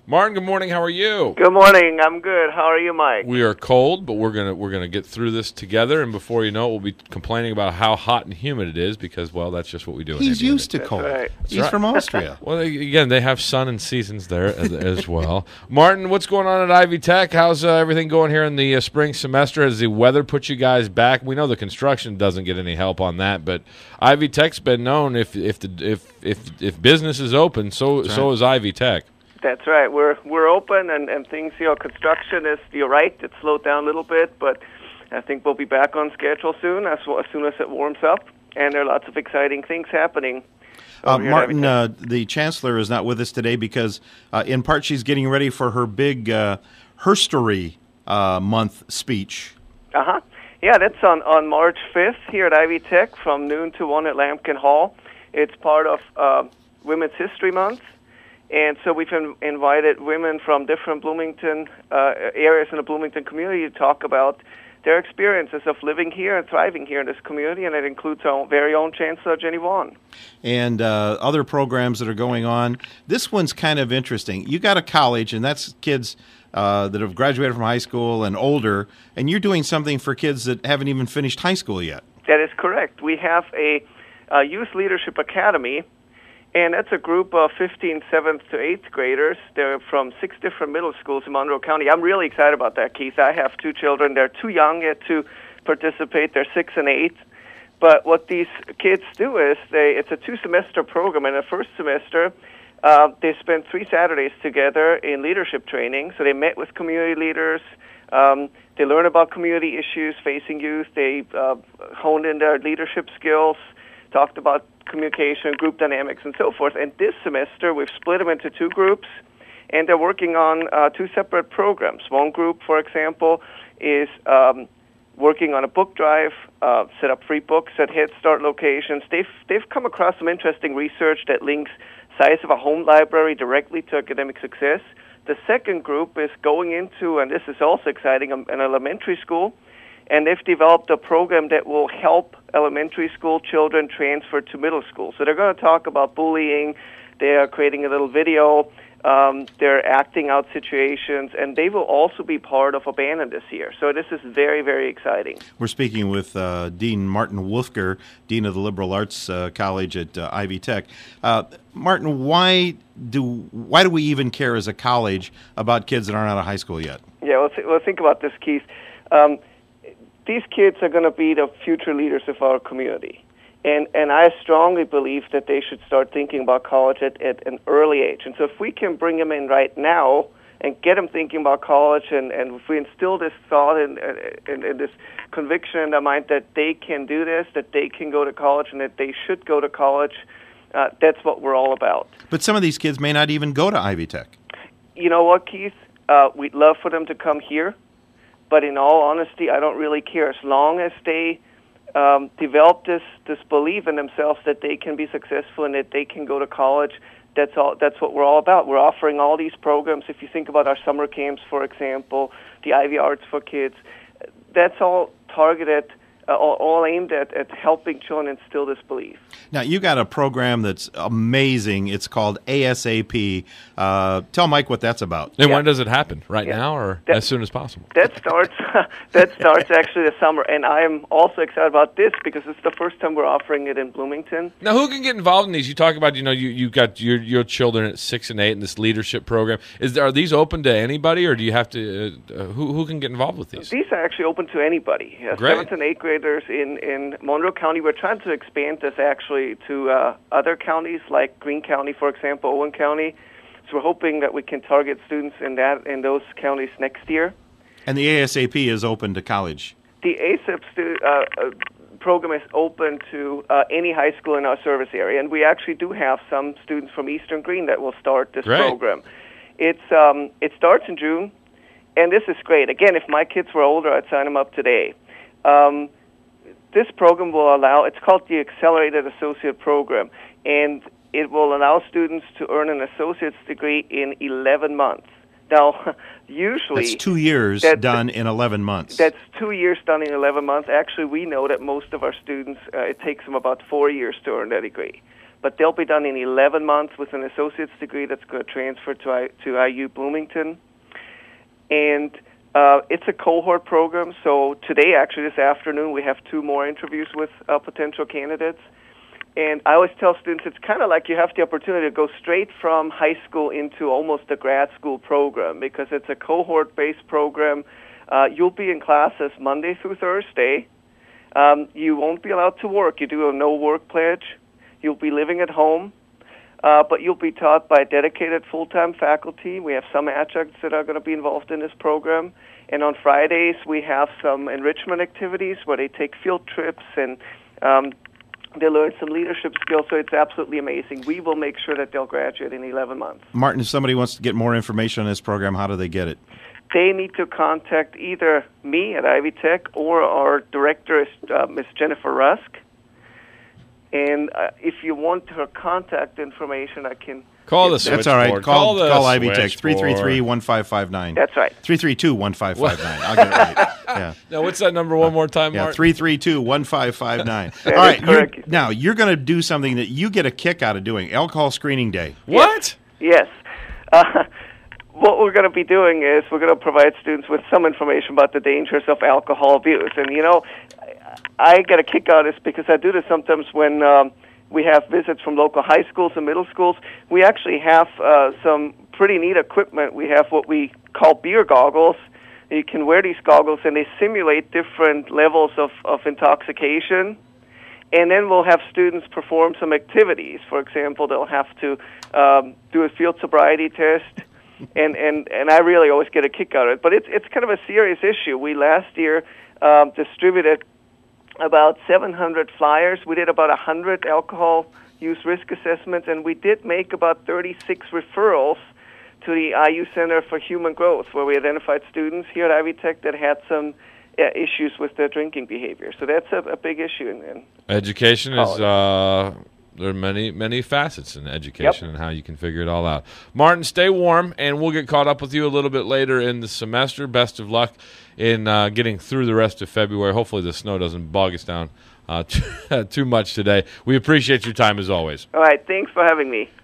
Martin, good morning. How are you? Good morning. I'm good. How are you, Mike? We are cold, but we're gonna get through this together. And before you know it, we'll be complaining about how hot and humid it is because, well, that's just what we do. He's used to That's cold. right. He's from Austria. Well, again, they have sun and seasons there as well. Martin, what's going on at Ivy Tech? How's everything going here in the spring semester? Has the weather put you guys back? We know the construction doesn't get any help on that, but Ivy Tech's been known if business is open, so is Ivy Tech. That's right. We're open, and things, construction is, you're right, it slowed down a little bit, but I think we'll be back on schedule soon, as soon as it warms up, and there are lots of exciting things happening. Martin, the Chancellor is not with us today because, in part, she's getting ready for her big Herstory Month speech. Uh-huh. Yeah, that's on March 5th here at Ivy Tech from noon to 1 at Lampkin Hall. It's part of Women's History Month. And so we've invited women from different Bloomington areas in the Bloomington community to talk about their experiences of living here and thriving here in this community, and it includes our very own Chancellor, Jenny Vaughn. And other programs that are going on. This one's kind of interesting. You got a college, and that's kids that have graduated from high school and older, and you're doing something for kids that haven't even finished high school yet. That is correct. We have a Youth Leadership Academy, and that's a group of 15th, 7th to 8th graders. They're from 6 different middle schools in Monroe County. I'm really excited about that, Keith. I have 2 children. They're too young yet to participate. They're 6 and 8. But what these kids do is it's a 2-semester program. In the first semester, they spent 3 Saturdays together in leadership training. So they met with community leaders. They learn about community issues facing youth. They honed in their leadership skills, talked about communication, group dynamics, and so forth. And this semester, we've split them into 2 groups, and they're working on 2 separate programs. One group, for example, is working on a book drive, set up free books at Head Start locations. They've come across some interesting research that links size of a home library directly to academic success. The second group is going into, and this is also exciting, an elementary school, and they've developed a program that will help elementary school children transfer to middle school. So they're going to talk about bullying. They are creating a little video. They're acting out situations, and they will also be part of Abandon this year. So this is very, very exciting. We're speaking with Dean Martin Wolfger, Dean of the Liberal Arts College at Ivy Tech. Martin, why do we even care as a college about kids that aren't out of high school yet? Yeah, well, think about this, Keith. These kids are going to be the future leaders of our community. And I strongly believe that they should start thinking about college at an early age. And so if we can bring them in right now and get them thinking about college, and if we instill this thought and this conviction in their mind that they can do this, that they can go to college, and that they should go to college, that's what we're all about. But some of these kids may not even go to Ivy Tech. You know what, Keith? We'd love for them to come here. But in all honesty, I don't really care. As long as they develop this belief in themselves that they can be successful and that they can go to college, that's what we're all about. We're offering all these programs. If you think about our summer camps, for example, the Ivy Arts for Kids, that's all targeted, all aimed at helping children instill this belief. Now, you got a program that's amazing. It's called ASAP. Tell Mike what that's about. And when does it happen? Right now or as soon as possible? That starts actually this summer, and I am also excited about this because it's the first time we're offering it in Bloomington. Now, who can get involved in these? You talk about, you've got your children at 6 and 8 in this leadership program. Are these open to anybody, or do you have to? Who can get involved with these? These are actually open to anybody. Great. 7th and 8th graders in Monroe County. We're trying to expand this actually to other counties like Greene County, for example, Owen County. So we're hoping that we can target students in those counties next year. And the ASAP is open to college. The ASAP program is open to any high school in our service area, and we actually do have some students from Eastern Greene that will start this program. It starts in June, and this is great. Again, if my kids were older, I'd sign them up today. This program will allow, it's called the Accelerated Associate Program, and it will allow students to earn an associate's degree in 11 months. Now, usually... That's 2 years done in 11 months. That's 2 years done in 11 months. Actually, we know that most of our students, it takes them about 4 years to earn that degree. but they'll be done in 11 months with an associate's degree that's going to transfer to IU Bloomington. And it's a cohort program, so today, actually this afternoon, we have 2 more interviews with potential candidates. And I always tell students it's kind of like you have the opportunity to go straight from high school into almost a grad school program because it's a cohort-based program. You'll be in classes Monday through Thursday. You won't be allowed to work. You do a no-work pledge. You'll be living at home, but you'll be taught by dedicated full-time faculty. We have some adjuncts that are going to be involved in this program. And on Fridays, we have some enrichment activities where they take field trips and they learn some leadership skills, so it's absolutely amazing. We will make sure that they'll graduate in 11 months. Martin, if somebody wants to get more information on this program, how do they get it? They need to contact either me at Ivy Tech or our director, Ms. Jennifer Rusk. And if you want her contact information, I can... Call the That's switchboard. all right. Call Ivy Tech, switchboard. 333-1559. That's right. 332-1559. I'll get it right. Yeah. Now, what's that number one more time, Yeah, Martin? 332-1559. All right, correct. now you're going to do something that you get a kick out of doing, alcohol screening day. What? Yes. What we're going to be doing is we're going to provide students with some information about the dangers of alcohol abuse. And, I get a kick out of this because I do this sometimes when we have visits from local high schools and middle schools. We actually have some pretty neat equipment. We have what we call beer goggles. You can wear these goggles, and they simulate different levels of intoxication. And then we'll have students perform some activities. For example, they'll have to do a field sobriety test, and I really always get a kick out of it. But it's kind of a serious issue. We last year distributed about 700 flyers. We did about 100 alcohol use risk assessments, and we did make about 36 referrals to the IU Center for Human Growth, where we identified students here at Ivy Tech that had some issues with their drinking behavior. So that's a big issue in Education is college. there are many facets in education and how you can figure it all out. Martin, stay warm, and we'll get caught up with you a little bit later in the semester. Best of luck in getting through the rest of February. Hopefully the snow doesn't bog us down too much today. We appreciate your time as always. All right, thanks for having me.